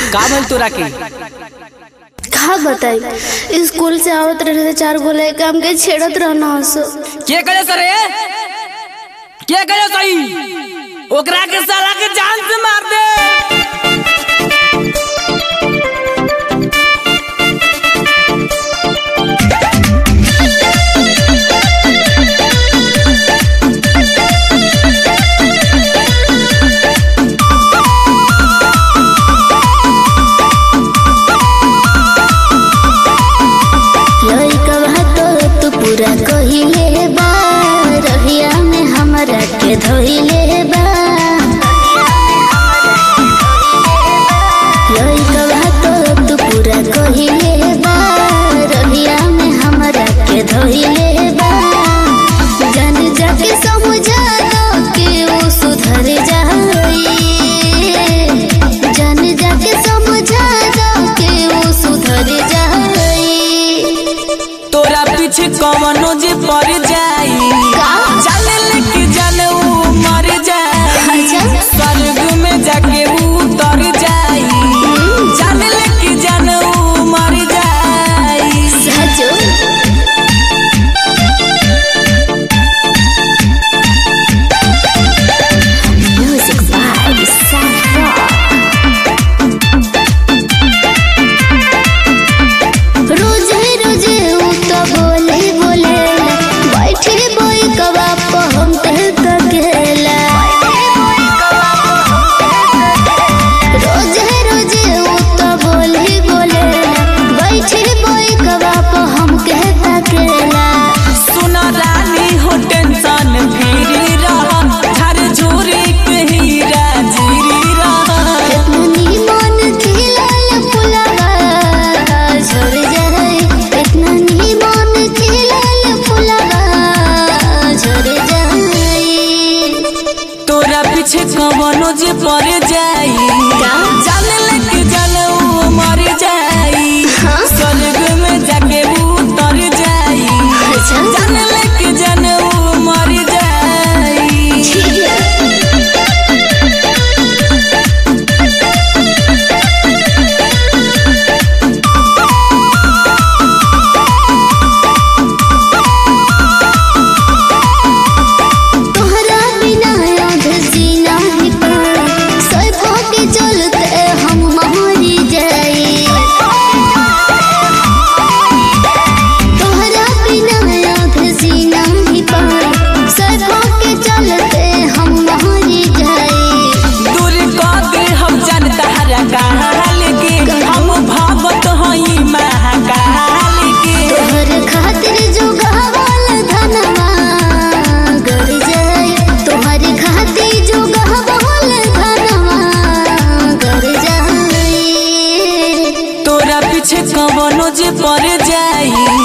का भल तोरा के का बताई स्कूल से आवत रहे 4 गो लड़का हमके छेड़त रहना हस। के करे सरे के करे सही ओकरा के साला के जान से मार दे। पूरा कहिले बा रहिया में हमरा के धइले बा लइका तो पूरा कहिले बा रहिया में हमरा के धइले बा जान जाके समझा दो कि वो सुधर जाई जान जाके समझा दो कि वो सुधर जाई तोरा पीछे कवनो जे पड़ जाई चल लेके जाने ऊ मर जाई स्वर्ग में जाके उतर जाई चल लेके जाने ऊ मर जाई। सचो म्यूजिक बाय साफा रोजे रोजे ऊ तो बोले बोले बैठे बोई कबा हम तकेला रोजे रोजे ऊ तो बोले बोले बैठे बोई कबा हम तकेला। सुना रानी हो टेंशन फ्री रहा घर झूरी कहीं राजीरी रहा इतनी मन खिलाल फुलावा झड़ जाए इतनी मन खिलाल फुलावा झड़ जाए तोरा पीछे कवनो जे पड़ जाई जान लेके जाने ऊ मर जाई स्वर्ग में जाके उतर जाई जान लेके जाने ऊ मर जाई। तोहरा बिना याद जीना ही पाए सैफो के चलते हम मरी जाई तोहरा बिना याद जीना ही पाए सैफो के चलते हम मरी जाई दूर कर दे हम जानता हरा काल के हम भागत हई महाकाल के तोहर खातिर जो गहवाल धनवा गर जाए तोहर खातिर जो गहवाल धनवा गर जाए तोरा पीछे कवनो जे पड़ जाई